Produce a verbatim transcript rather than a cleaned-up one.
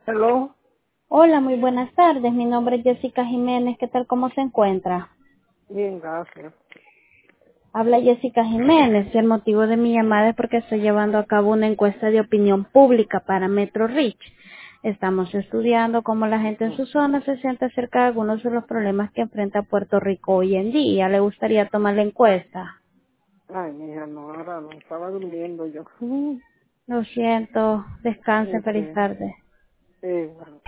Hello. Hola, muy buenas tardes. Mi nombre es Jessica Jiménez. ¿Qué tal? ¿Cómo se encuentra? Bien, gracias. Habla Jessica Jiménez y el motivo de mi llamada es porque estoy llevando a cabo una encuesta de opinión pública para Metro Rich. Estamos estudiando cómo la gente en Mm. su zona se siente acerca de algunos de los problemas que enfrenta Puerto Rico hoy en día. ¿Le gustaría tomar la encuesta? Ay, mija, no, ahora no, estaba durmiendo yo. Mm. Lo siento. Descanse. Feliz Este, tarde. sí, bueno.